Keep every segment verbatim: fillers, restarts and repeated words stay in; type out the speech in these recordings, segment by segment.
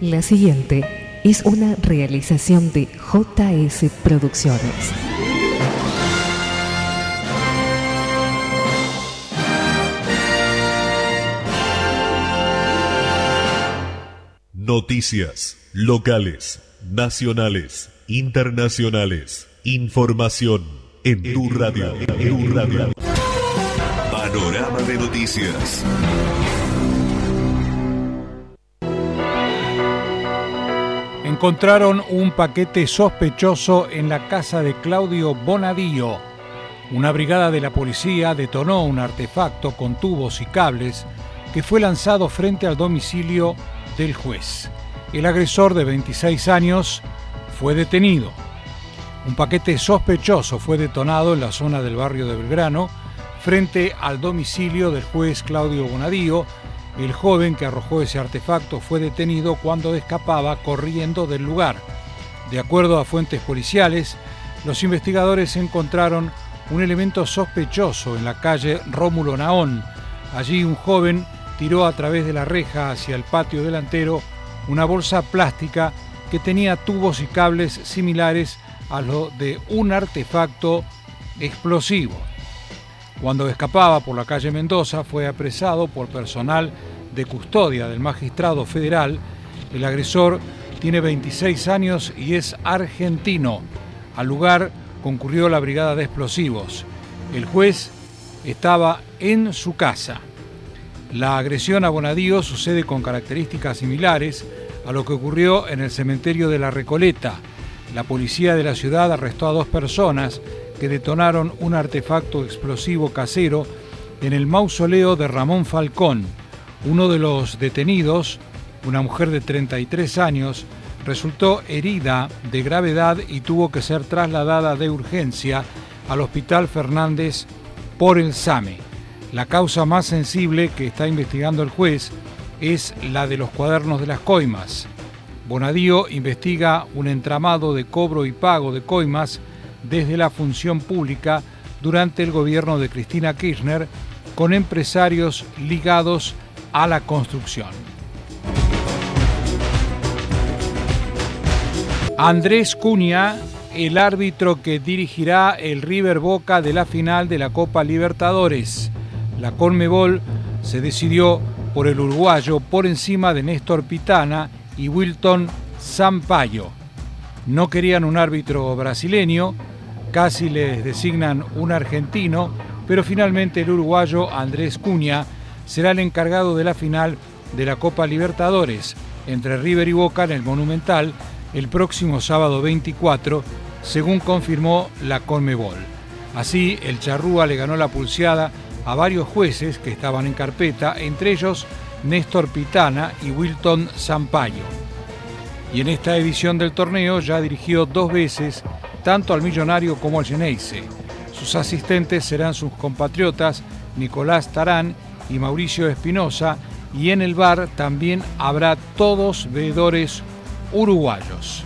La siguiente es una realización de J S Producciones. Noticias locales, nacionales, internacionales. Información en tu radio. En tu radio. Panorama de noticias. Encontraron un paquete sospechoso en la casa de Claudio Bonadío. Una brigada de la policía detonó un artefacto con tubos y cables que fue lanzado frente al domicilio del juez. El agresor de veintiséis años fue detenido. Un paquete sospechoso fue detonado en la zona del barrio de Belgrano, frente al domicilio del juez Claudio Bonadío. El joven que arrojó ese artefacto fue detenido cuando escapaba corriendo del lugar. De acuerdo a fuentes policiales, los investigadores encontraron un elemento sospechoso en la calle Rómulo Naón. Allí un joven tiró a través de la reja hacia el patio delantero una bolsa plástica que tenía tubos y cables similares a lo de un artefacto explosivo. Cuando escapaba por la calle Mendoza fue apresado por personal de custodia del magistrado federal. El agresor tiene veintiséis años y es argentino. Al lugar concurrió la brigada de explosivos. El juez estaba en su casa. La agresión a Bonadío sucede con características similares a lo que ocurrió en el cementerio de La Recoleta. La policía de la ciudad arrestó a dos personas que detonaron un artefacto explosivo casero en el mausoleo de Ramón Falcón. Uno de los detenidos, una mujer de treinta y tres años, resultó herida de gravedad y tuvo que ser trasladada de urgencia al Hospital Fernández por el SAME. La causa más sensible que está investigando el juez es la de los cuadernos de las coimas. Bonadío investiga un entramado de cobro y pago de coimas desde la función pública durante el gobierno de Cristina Kirchner con empresarios ligados a la construcción. Andrés Cunha, el árbitro que dirigirá el River Boca de la final de la Copa Libertadores. La Conmebol se decidió por el uruguayo por encima de Néstor Pitana y Wilton Sampaio. No querían un árbitro brasileño, casi les designan un argentino, pero finalmente el uruguayo Andrés Cunha será el encargado de la final de la Copa Libertadores entre River y Boca en el Monumental el próximo sábado veinticuatro, según confirmó la Conmebol. Así, el Charrúa le ganó la pulseada a varios jueces que estaban en carpeta, entre ellos Néstor Pitana y Wilton Sampaio. Y en esta edición del torneo ya dirigió dos veces tanto al Millonario como al Geneise. Sus asistentes serán sus compatriotas Nicolás Tarán y Mauricio Espinosa, y en el V A R también habrá todos veedores uruguayos.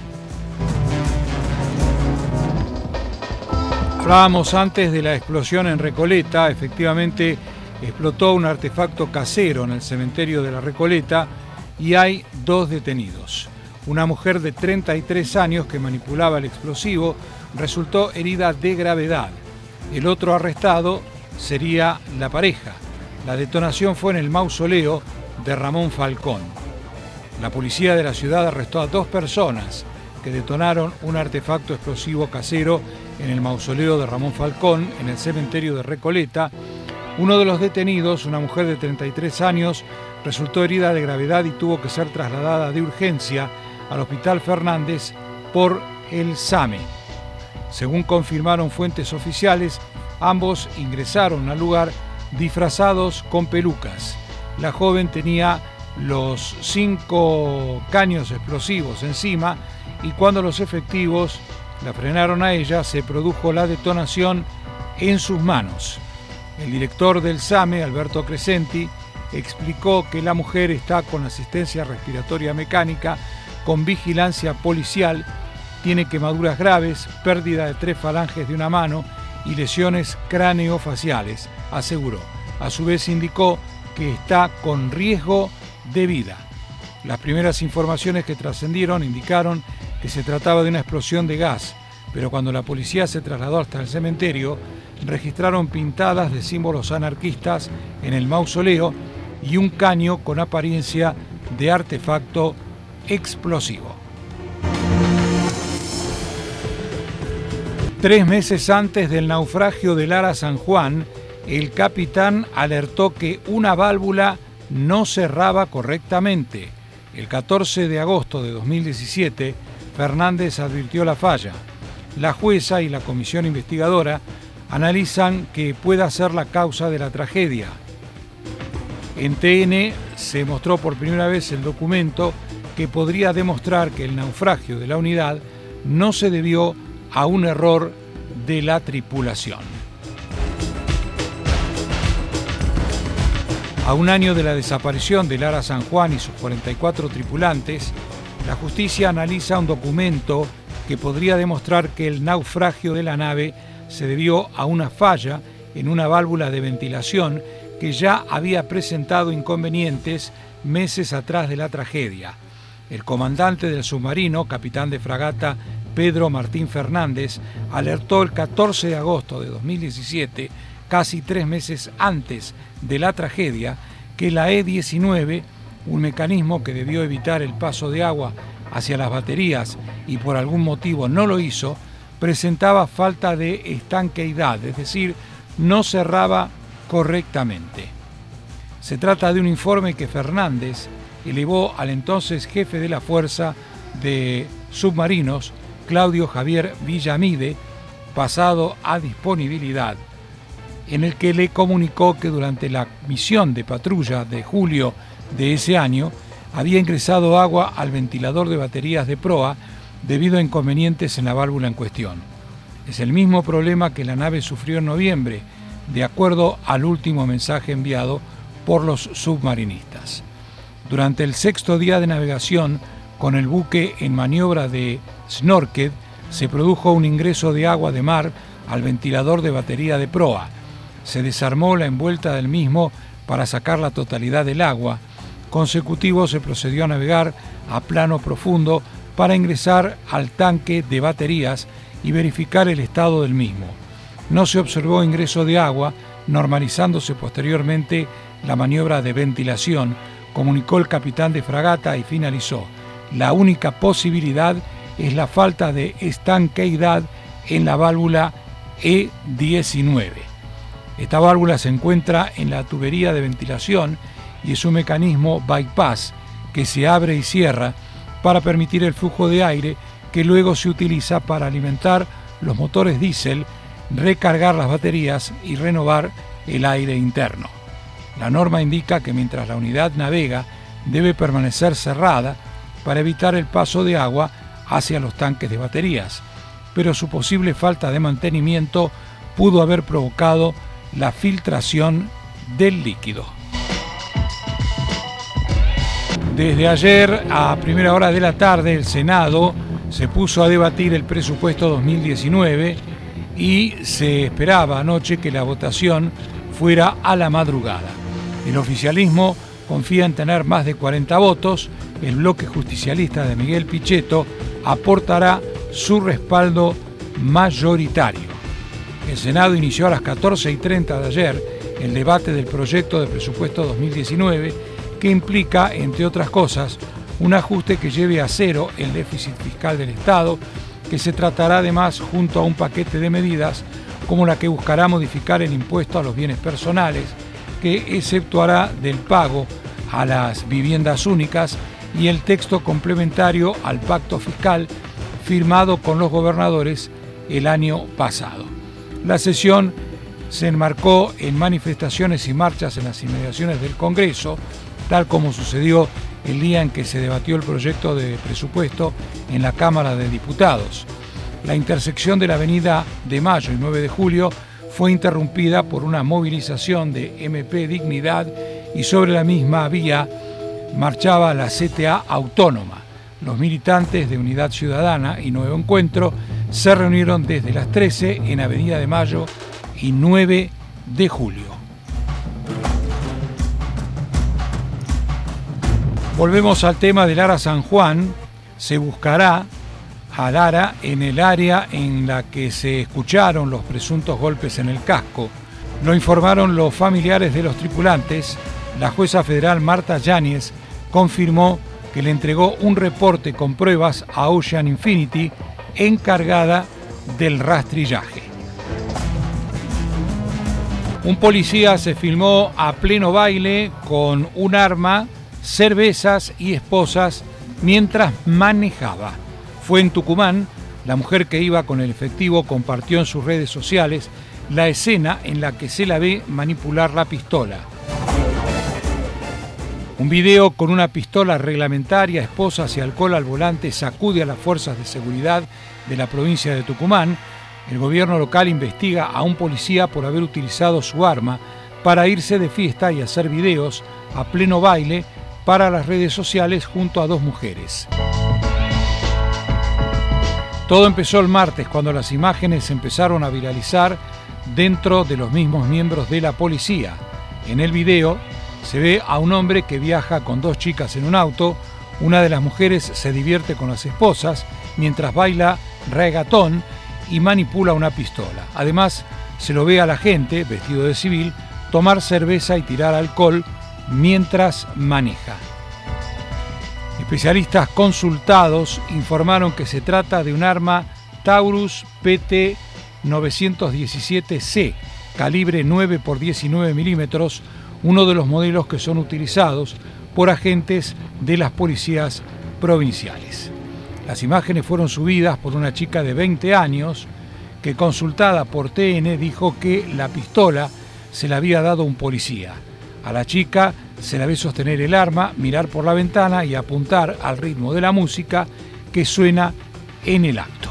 Hablábamos antes de la explosión en Recoleta. Efectivamente explotó un artefacto casero en el cementerio de La Recoleta y hay dos detenidos. Una mujer de treinta y tres años que manipulaba el explosivo resultó herida de gravedad. El otro arrestado sería la pareja. La detonación fue en el mausoleo de Ramón Falcón. La policía de la ciudad arrestó a dos personas que detonaron un artefacto explosivo casero en el mausoleo de Ramón Falcón, en el cementerio de Recoleta. Uno de los detenidos, una mujer de treinta y tres años, resultó herida de gravedad y tuvo que ser trasladada de urgencia al Hospital Fernández por el SAME. Según confirmaron fuentes oficiales, ambos ingresaron al lugar disfrazados con pelucas. La joven tenía los cinco caños explosivos encima y cuando los efectivos la frenaron a ella, se produjo la detonación en sus manos. El director del SAME, Alberto Crescenti, explicó que la mujer está con asistencia respiratoria mecánica, con vigilancia policial, tiene quemaduras graves, pérdida de tres falanges de una mano y lesiones craneofaciales, aseguró. A su vez indicó que está con riesgo de vida. Las primeras informaciones que trascendieron indicaron que se trataba de una explosión de gas, pero cuando la policía se trasladó hasta el cementerio, registraron pintadas de símbolos anarquistas en el mausoleo y un caño con apariencia de artefacto explosivo. Tres meses antes del naufragio del Ara San Juan, el capitán alertó que una válvula no cerraba correctamente. El catorce de agosto de dos mil diecisiete, Fernández advirtió la falla. La jueza y la comisión investigadora analizan que pueda ser la causa de la tragedia. En T N se mostró por primera vez el documento que podría demostrar que el naufragio de la unidad no se debió a un error de la tripulación. A un año de la desaparición del Ara San Juan y sus cuarenta y cuatro tripulantes, la justicia analiza un documento que podría demostrar que el naufragio de la nave se debió a una falla en una válvula de ventilación que ya había presentado inconvenientes meses atrás de la tragedia. El comandante del submarino, capitán de fragata Pedro Martín Fernández, alertó el catorce de agosto de dos mil diecisiete, casi tres meses antes de la tragedia, que la E diecinueve, un mecanismo que debió evitar el paso de agua hacia las baterías y por algún motivo no lo hizo, presentaba falta de estanqueidad, es decir, no cerraba correctamente. Se trata de un informe que Fernández elevó al entonces jefe de la Fuerza de Submarinos, Claudio Javier Villamide, pasado a disponibilidad, en el que le comunicó que durante la misión de patrulla de julio de ese año había ingresado agua al ventilador de baterías de proa debido a inconvenientes en la válvula en cuestión. Es el mismo problema que la nave sufrió en noviembre, de acuerdo al último mensaje enviado por los submarinistas. Durante el sexto día de navegación, con el buque en maniobra de snorkel, se produjo un ingreso de agua de mar al ventilador de batería de proa. Se desarmó la envuelta del mismo para sacar la totalidad del agua. Consecutivo se procedió a navegar a plano profundo para ingresar al tanque de baterías y verificar el estado del mismo. No se observó ingreso de agua, normalizándose posteriormente la maniobra de ventilación, comunicó el capitán de fragata y finalizó: la única posibilidad es la falta de estanqueidad en la válvula E diecinueve. Esta válvula se encuentra en la tubería de ventilación y es un mecanismo bypass que se abre y cierra para permitir el flujo de aire que luego se utiliza para alimentar los motores diésel, recargar las baterías y renovar el aire interno. La norma indica que mientras la unidad navega debe permanecer cerrada para evitar el paso de agua hacia los tanques de baterías, pero su posible falta de mantenimiento pudo haber provocado la filtración del líquido. Desde ayer a primera hora de la tarde el Senado se puso a debatir el presupuesto dos mil diecinueve y se esperaba anoche que la votación fuera a la madrugada. El oficialismo confía en tener más de cuarenta votos. El bloque justicialista de Miguel Pichetto aportará su respaldo mayoritario. El Senado inició a las catorce y treinta de ayer el debate del proyecto de presupuesto dos mil diecinueve, que implica, entre otras cosas, un ajuste que lleve a cero el déficit fiscal del Estado, que se tratará además junto a un paquete de medidas como la que buscará modificar el impuesto a los bienes personales, que exceptuará del pago a las viviendas únicas, y el texto complementario al pacto fiscal firmado con los gobernadores el año pasado. La sesión se enmarcó en manifestaciones y marchas en las inmediaciones del Congreso, tal como sucedió el día en que se debatió el proyecto de presupuesto en la Cámara de Diputados. La intersección de la avenida de Mayo y nueve de julio fue interrumpida por una movilización de M P Dignidad y sobre la misma vía marchaba la C T A Autónoma. Los militantes de Unidad Ciudadana y Nuevo Encuentro se reunieron desde las trece en Avenida de Mayo y nueve de julio. Volvemos al tema de Lara San Juan. Se buscará a Lara en el área en la que se escucharon los presuntos golpes en el casco. Lo informaron los familiares de los tripulantes. La jueza federal Marta Yáñez confirmó que le entregó un reporte con pruebas a Ocean Infinity, encargada del rastrillaje. Un policía se filmó a pleno baile con un arma, cervezas y esposas mientras manejaba. Fue en Tucumán. La mujer que iba con el efectivo compartió en sus redes sociales la escena en la que se la ve manipular la pistola. Un video con una pistola reglamentaria, esposas y alcohol al volante sacude a las fuerzas de seguridad de la provincia de Tucumán. El gobierno local investiga a un policía por haber utilizado su arma para irse de fiesta y hacer videos a pleno baile para las redes sociales junto a dos mujeres. Todo empezó el martes cuando las imágenes empezaron a viralizar dentro de los mismos miembros de la policía. En el video se ve a un hombre que viaja con dos chicas en un auto. Una de las mujeres se divierte con las esposas mientras baila reggaetón y manipula una pistola. Además, se lo ve a la gente, vestido de civil, tomar cerveza y tirar alcohol mientras maneja. Especialistas consultados informaron que se trata de un arma Taurus P T novecientos diecisiete C, calibre nueve por diecinueve milímetros, uno de los modelos que son utilizados por agentes de las policías provinciales. Las imágenes fueron subidas por una chica de veinte años que, consultada por T N, dijo que la pistola se la había dado un policía. A la chica se la ve sostener el arma, mirar por la ventana y apuntar al ritmo de la música que suena en el acto.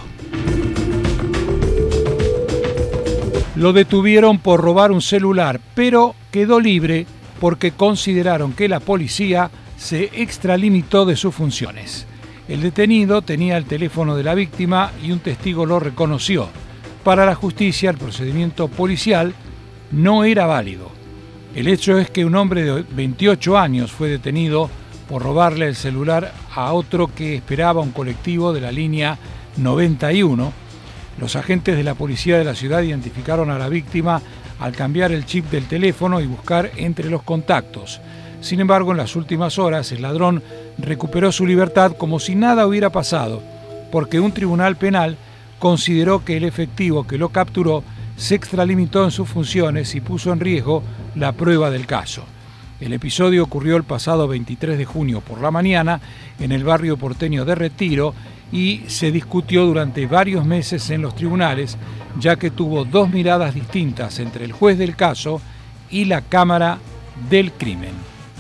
Lo detuvieron por robar un celular, pero quedó libre porque consideraron que la policía se extralimitó de sus funciones. El detenido tenía el teléfono de la víctima y un testigo lo reconoció. Para la justicia, el procedimiento policial no era válido. El hecho es que un hombre de veintiocho años fue detenido por robarle el celular a otro que esperaba un colectivo de la línea noventa y uno. Los agentes de la policía de la ciudad identificaron a la víctima al cambiar el chip del teléfono y buscar entre los contactos. Sin embargo, en las últimas horas, el ladrón recuperó su libertad como si nada hubiera pasado, porque un tribunal penal consideró que el efectivo que lo capturó se extralimitó en sus funciones y puso en riesgo la prueba del caso. El episodio ocurrió el pasado veintitrés de junio por la mañana en el barrio porteño de Retiro y se discutió durante varios meses en los tribunales, ya que tuvo dos miradas distintas entre el juez del caso y la Cámara del Crimen.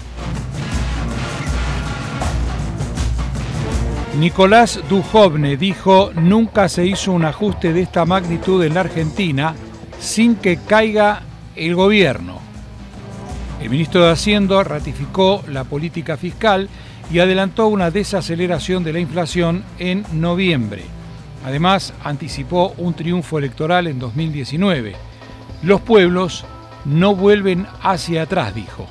Nicolás Dujovne dijo: nunca se hizo un ajuste de esta magnitud en la Argentina sin que caiga el gobierno. El ministro de Hacienda ratificó la política fiscal y adelantó una desaceleración de la inflación en noviembre. Además, anticipó un triunfo electoral en dos mil diecinueve. Los pueblos no vuelven hacia atrás, dijo.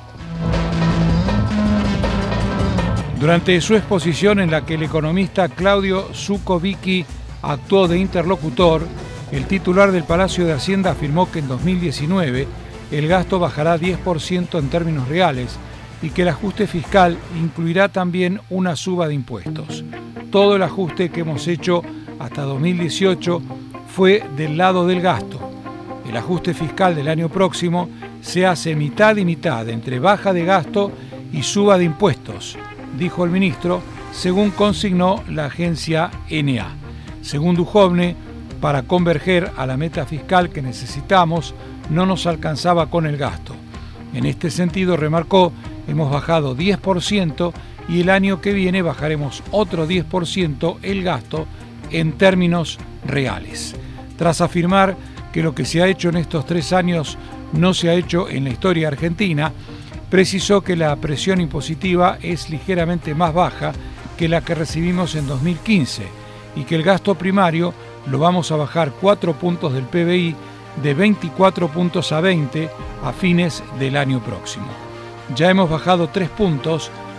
Durante su exposición, en la que el economista Claudio Zucovicki actuó de interlocutor, el titular del Palacio de Hacienda afirmó que en dos mil diecinueve el gasto bajará diez por ciento en términos reales y que el ajuste fiscal incluirá también una suba de impuestos. Todo el ajuste que hemos hecho hasta dos mil dieciocho fue del lado del gasto. El ajuste fiscal del año próximo se hace mitad y mitad entre baja de gasto y suba de impuestos, dijo el ministro, según consignó la agencia N A. Según Dujovne, para converger a la meta fiscal que necesitamos, no nos alcanzaba con el gasto. En este sentido, remarcó, hemos bajado diez por ciento y el año que viene bajaremos otro diez por ciento el gasto en términos reales. Tras afirmar que lo que se ha hecho en estos tres años no se ha hecho en la historia argentina, precisó que la presión impositiva es ligeramente más baja que la que recibimos en dos mil quince y que el gasto primario lo vamos a bajar cuatro puntos del P B I de veinticuatro puntos a veinte a fines del año próximo. Ya hemos bajado tres puntos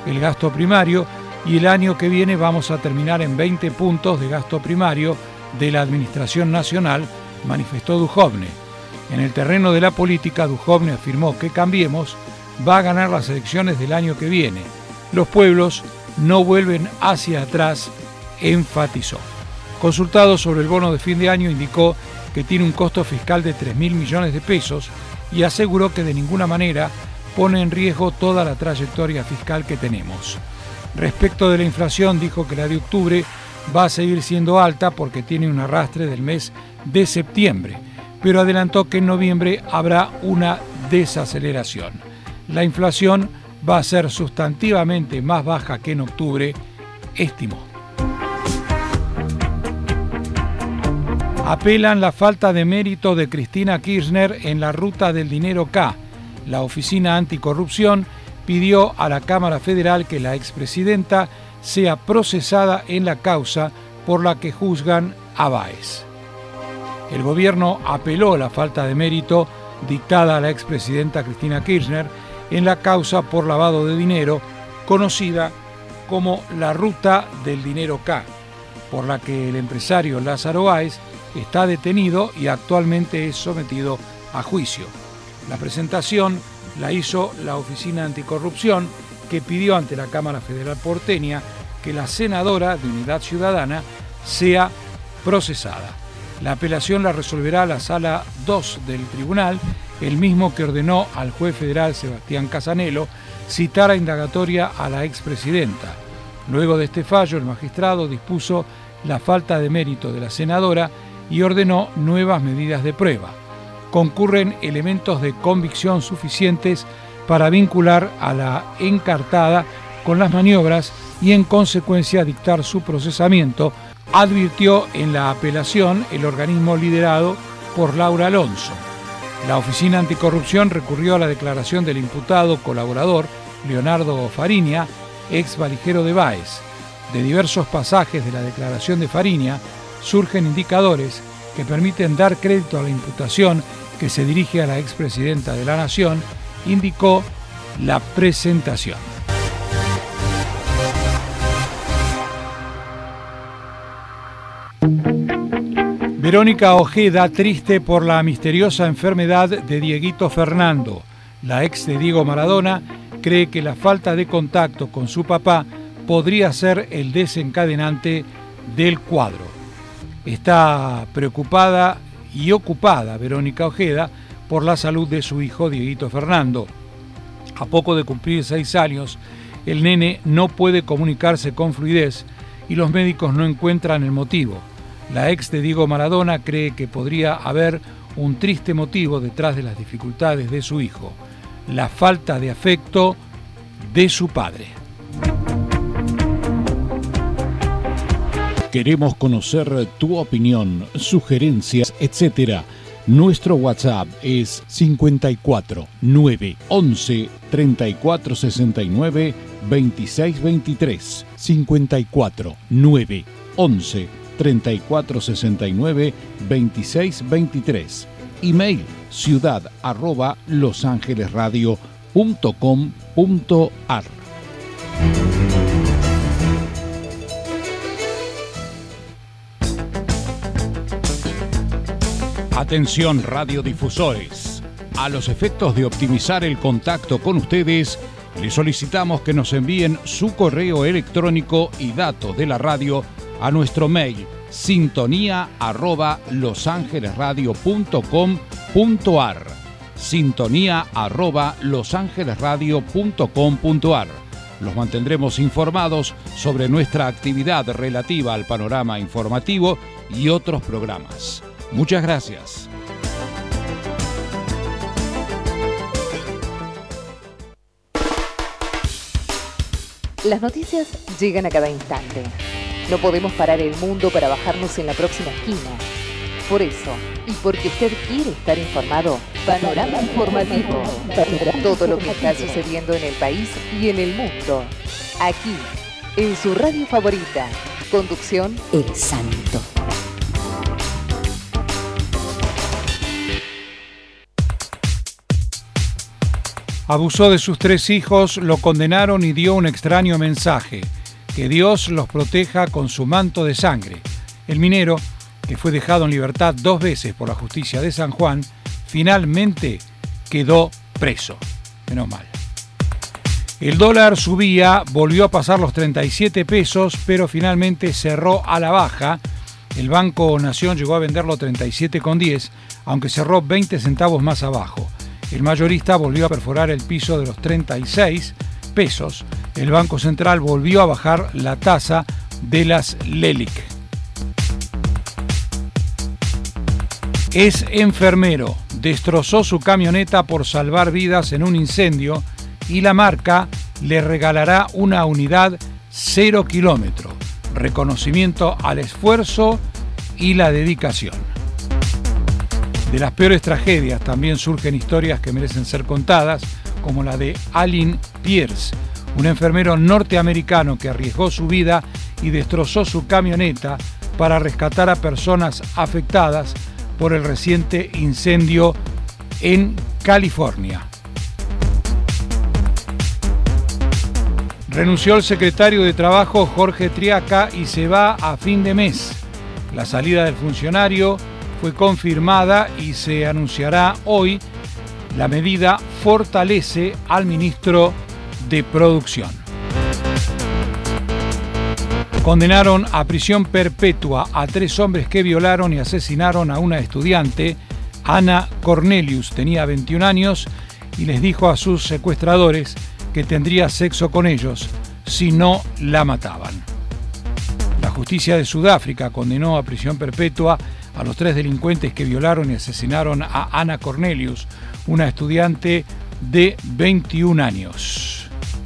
el gasto primario y el año que viene vamos a terminar en veinte puntos de gasto primario de la Administración Nacional, manifestó Duhovne. En el terreno de la política, Duhovne afirmó que Cambiemos va a ganar las elecciones del año que viene. Los pueblos no vuelven hacia atrás, enfatizó. Consultado sobre el bono de fin de año, indicó que tiene un costo fiscal de tres mil millones de pesos y aseguró que de ninguna manera pone en riesgo toda la trayectoria fiscal que tenemos. Respecto de la inflación, dijo que la de octubre va a seguir siendo alta porque tiene un arrastre del mes de septiembre, pero adelantó que en noviembre habrá una desaceleración. La inflación va a ser sustantivamente más baja que en octubre, estimó. Apelan la falta de mérito de Cristina Kirchner en la ruta del dinero K. La Oficina Anticorrupción pidió a la Cámara Federal que la expresidenta sea procesada en la causa por la que juzgan a Báez. El gobierno apeló la falta de mérito dictada a la expresidenta Cristina Kirchner en la causa por lavado de dinero, conocida como la ruta del dinero K, por la que el empresario Lázaro Báez está detenido y actualmente es sometido a juicio. La presentación la hizo la Oficina Anticorrupción, que pidió ante la Cámara Federal porteña que la senadora de Unidad Ciudadana sea procesada. La apelación la resolverá la Sala dos del Tribunal, el mismo que ordenó al juez federal Sebastián Casanelo citar a indagatoria a la expresidenta. Luego de este fallo, el magistrado dispuso la falta de mérito de la senadora y ordenó nuevas medidas de prueba. Concurren elementos de convicción suficientes para vincular a la encartada con las maniobras y en consecuencia dictar su procesamiento, advirtió en la apelación el organismo liderado por Laura Alonso. La Oficina Anticorrupción recurrió a la declaración del imputado colaborador Leonardo Fariña, ex valijero de Báez. De diversos pasajes de la declaración de Fariña surgen indicadores que permiten dar crédito a la imputación que se dirige a la expresidenta de la Nación, indicó la presentación. Verónica Ojeda triste por la misteriosa enfermedad de Dieguito Fernando. La ex de Diego Maradona cree que la falta de contacto con su papá podría ser el desencadenante del cuadro. Está preocupada y ocupada Verónica Ojeda por la salud de su hijo Dieguito Fernando. A poco de cumplir seis años, el nene no puede comunicarse con fluidez y los médicos no encuentran el motivo. La ex de Diego Maradona cree que podría haber un triste motivo detrás de las dificultades de su hijo: la falta de afecto de su padre. Queremos conocer tu opinión, sugerencias, etcétera. Nuestro WhatsApp es cincuenta y cuatro, nueve, once, treinta y cuatro, sesenta y nueve, veintiséis veintitrés. cincuenta y cuatro, nueve, once, treinta y cuatro, sesenta y nueve, veintiséis veintitrés. Email ciudad arroba losangelesradio punto com punto ar. Atención radiodifusores. A los efectos de optimizar el contacto con ustedes, les solicitamos que nos envíen su correo electrónico y datos de la radio a nuestro mail sintonía arroba losangelesradio punto com punto ar. Sintonía arroba losangelesradio punto com punto ar. Los mantendremos informados sobre nuestra actividad relativa al panorama informativo y otros programas. Muchas gracias. Las noticias llegan a cada instante. No podemos parar el mundo para bajarnos en la próxima esquina. Por eso, y porque usted quiere estar informado, Panorama Informativo. Todo lo que está sucediendo en el país y en el mundo. Aquí, en su radio favorita. Conducción El Santo. Abusó de sus tres hijos, lo condenaron y dio un extraño mensaje: que Dios los proteja con su manto de sangre. El minero, que fue dejado en libertad dos veces por la justicia de San Juan, finalmente quedó preso. Menos mal. El dólar subía, volvió a pasar los treinta y siete pesos, pero finalmente cerró a la baja. El Banco Nación llegó a venderlo treinta y siete con diez, aunque cerró veinte centavos más abajo. El mayorista volvió a perforar el piso de los treinta y seis pesos. El Banco Central volvió a bajar la tasa de las LELIQ. Es enfermero. Destrozó su camioneta por salvar vidas en un incendio y la marca le regalará una unidad cero kilómetro. Reconocimiento al esfuerzo y la dedicación. De las peores tragedias también surgen historias que merecen ser contadas, como la de Allen Pierce, un enfermero norteamericano que arriesgó su vida y destrozó su camioneta para rescatar a personas afectadas por el reciente incendio en California. Renunció el secretario de Trabajo Jorge Triaca y se va a fin de mes. La salida del funcionario fue confirmada y se anunciará hoy. La medida fortalece al ministro de Producción. Condenaron a prisión perpetua a tres hombres que violaron y asesinaron a una estudiante. Ana Cornelius tenía veintiún años y les dijo a sus secuestradores que tendría sexo con ellos si no la mataban. La justicia de Sudáfrica condenó a prisión perpetua a los tres delincuentes que violaron y asesinaron a Ana Cornelius, una estudiante de veintiún años.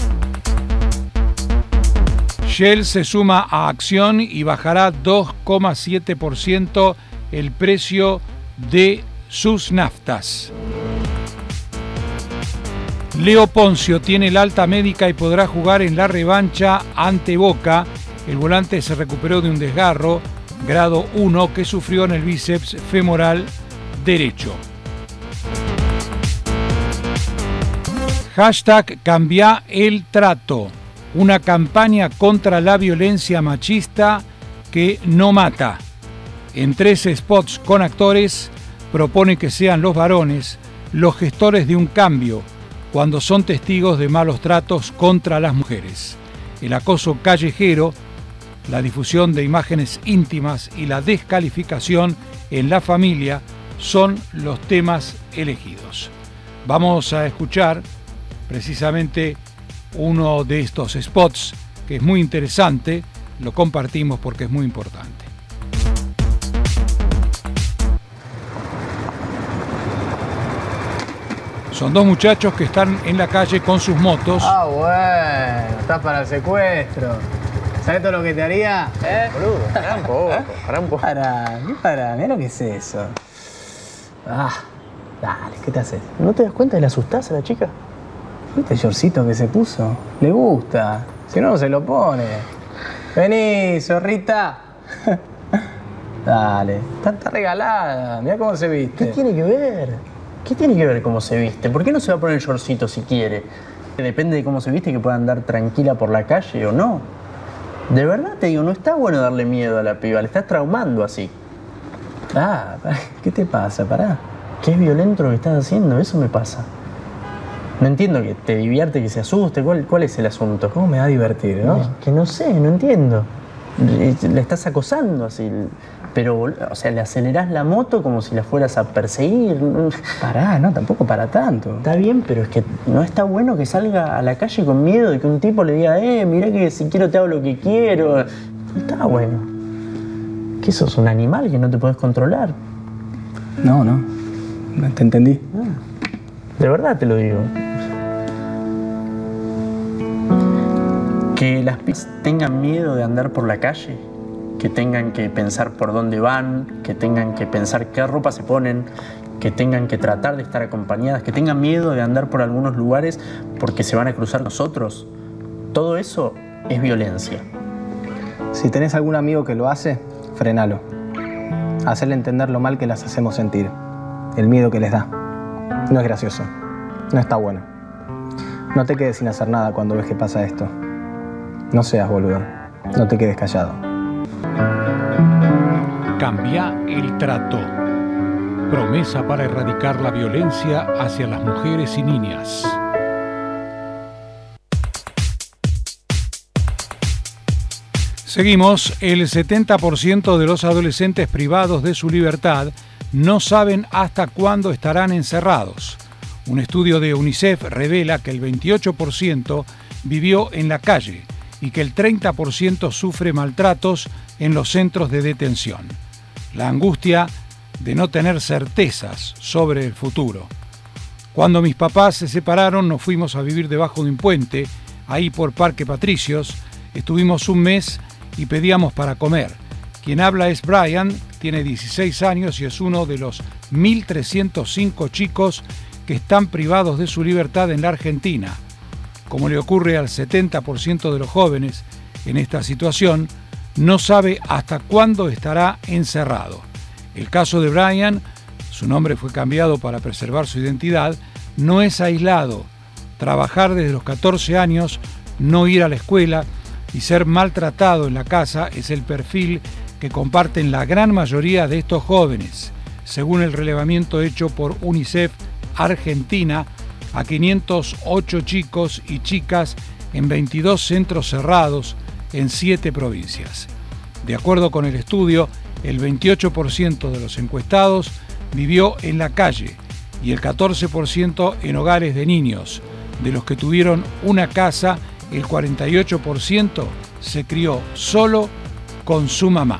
Shell se suma a Acción y bajará dos coma siete por ciento el precio de sus naftas. Leo Poncio tiene el alta médica y podrá jugar en la revancha ante Boca. El volante se recuperó de un desgarro, grado uno, que sufrió en el bíceps femoral derecho. Hashtag Cambia el Trato. Una campaña contra la violencia machista que no mata. En tres spots con actores propone que sean los varones los gestores de un cambio cuando son testigos de malos tratos contra las mujeres. El acoso callejero, la difusión de imágenes íntimas y la descalificación en la familia son los temas elegidos. Vamos a escuchar precisamente uno de estos spots que es muy interesante, lo compartimos porque es muy importante. Son dos muchachos que están en la calle con sus motos. Ah, bueno, estás para el secuestro. ¿Sabes todo lo que te haría? ¿Eh? Boludo, pará un poco, pará un poco. Para, ¿qué para? Mirá lo que es eso. Ah, dale, ¿qué te haces? ¿No te das cuenta de la asustás a la chica? ¿Viste el shortcito que se puso? Le gusta. Si no, no se lo pone. Vení, zorrita. Dale, está, está regalada. Mirá cómo se viste. ¿Qué tiene que ver? ¿Qué tiene que ver cómo se viste? ¿Por qué no se va a poner el shortcito si quiere? Depende de cómo se viste que pueda andar tranquila por la calle o no. De verdad te digo, no está bueno darle miedo a la piba, le estás traumando así. Ah, ¿qué te pasa? Pará. ¿Qué es violento lo que estás haciendo? Eso me pasa. No entiendo que te divierte, que se asuste. ¿Cuál, cuál es el asunto? ¿Cómo me va a divertir, no? Es que no sé, no entiendo. Le estás acosando así. Pero, o sea, le acelerás la moto como si la fueras a perseguir. Pará, no, tampoco para tanto. Está bien, pero es que no está bueno que salga a la calle con miedo de que un tipo le diga, eh, mirá que si quiero te hago lo que quiero. No está bueno. ¿Qué sos, un animal que no te podés controlar? No, no. No te entendí. Ah, de verdad te lo digo. Que las pibas tengan miedo de andar por la calle, que tengan que pensar por dónde van, que tengan que pensar qué ropa se ponen, que tengan que tratar de estar acompañadas, que tengan miedo de andar por algunos lugares porque se van a cruzar nosotros. Todo eso es violencia. Si tenés algún amigo que lo hace, frenalo. Hacerle entender lo mal que las hacemos sentir, el miedo que les da. No es gracioso, no está bueno. No te quedes sin hacer nada cuando ves que pasa esto. No seas boludo. No te quedes callado. Cambia el trato. Promesa para erradicar la violencia hacia las mujeres y niñas. Seguimos. El setenta por ciento de los adolescentes privados de su libertad no saben hasta cuándo estarán encerrados. Un estudio de UNICEF revela que el veintiocho por ciento vivió en la calle y que el treinta por ciento sufre maltratos en los centros de detención. La angustia de no tener certezas sobre el futuro. Cuando mis papás se separaron, nos fuimos a vivir debajo de un puente, ahí por Parque Patricios. Estuvimos un mes y pedíamos para comer. Quien habla es Brian, tiene dieciséis años y es uno de los mil trescientos cinco chicos que están privados de su libertad en la Argentina. Como le ocurre al setenta por ciento de los jóvenes en esta situación, no sabe hasta cuándo estará encerrado. El caso de Brian, su nombre fue cambiado para preservar su identidad, no es aislado. Trabajar desde los catorce años, no ir a la escuela y ser maltratado en la casa es el perfil que comparten la gran mayoría de estos jóvenes, según el relevamiento hecho por UNICEF Argentina a quinientos ocho chicos y chicas en veintidós centros cerrados en siete provincias. De acuerdo con el estudio, el veintiocho por ciento de los encuestados vivió en la calle y el catorce por ciento en hogares de niños. De los que tuvieron una casa, el cuarenta y ocho por ciento se crió solo con su mamá.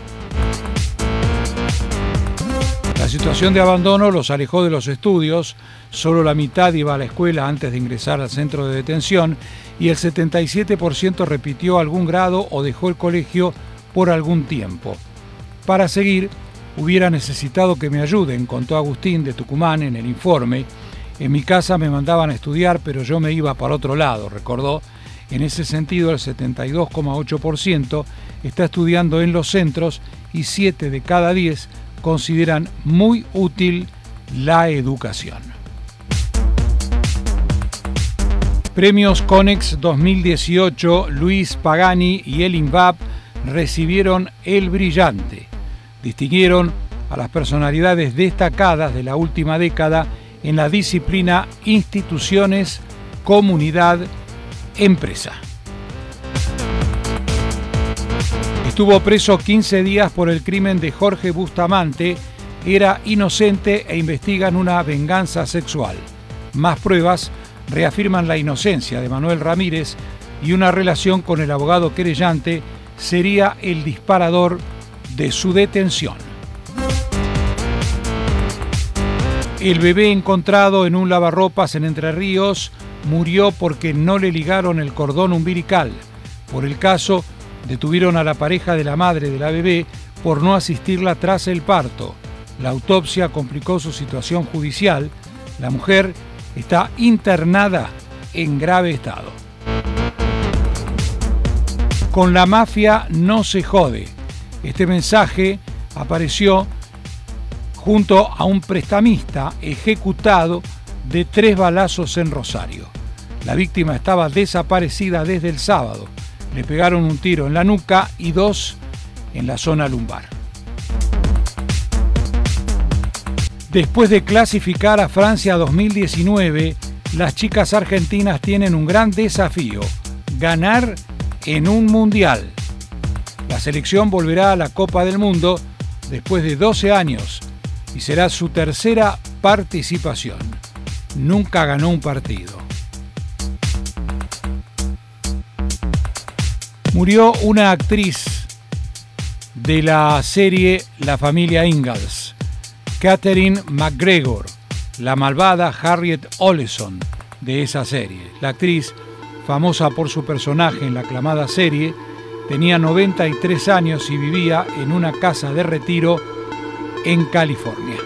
La situación de abandono los alejó de los estudios, solo la mitad iba a la escuela antes de ingresar al centro de detención y el setenta y siete por ciento repitió algún grado o dejó el colegio por algún tiempo. Para seguir, hubiera necesitado que me ayuden, contó Agustín de Tucumán en el informe. En mi casa me mandaban a estudiar, pero yo me iba para otro lado, recordó. En ese sentido, el setenta y dos coma ocho por ciento está estudiando en los centros y siete de cada diez consideran muy útil la educación. Premios Conex dos mil dieciocho, Luis Pagani y Elin Bab recibieron el brillante. Distinguieron a las personalidades destacadas de la última década en la disciplina Instituciones, Comunidad, Empresa. Estuvo preso quince días por el crimen de Jorge Bustamante, era inocente e investigan una venganza sexual. Más pruebas reafirman la inocencia de Manuel Ramírez y una relación con el abogado querellante sería el disparador de su detención. El bebé encontrado en un lavarropas en Entre Ríos murió porque no le ligaron el cordón umbilical. Por el caso, detuvieron a la pareja de la madre de la bebé por no asistirla tras el parto. La autopsia complicó su situación judicial. La mujer está internada en grave estado. Con la mafia no se jode. Este mensaje apareció junto a un prestamista ejecutado de tres balazos en Rosario. La víctima estaba desaparecida desde el sábado. Le pegaron un tiro en la nuca y dos en la zona lumbar. Después de clasificar a Francia dos mil diecinueve, las chicas argentinas tienen un gran desafío: ganar en un mundial. La selección volverá a la Copa del Mundo después de doce años y será su tercera participación. Nunca ganó un partido. Murió una actriz de la serie La familia Ingalls, Katherine McGregor, la malvada Harriet Oleson de esa serie. La actriz, famosa por su personaje en la aclamada serie, tenía noventa y tres años y vivía en una casa de retiro en California.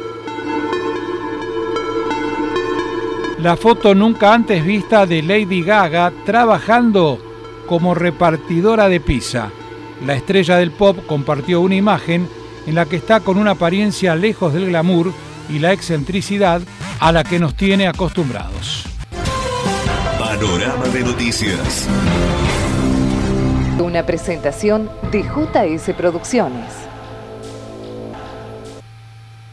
La foto nunca antes vista de Lady Gaga trabajando como repartidora de pizza. La estrella del pop compartió una imagen en la que está con una apariencia lejos del glamour y la excentricidad a la que nos tiene acostumbrados. Panorama de Noticias. Una presentación de J S Producciones.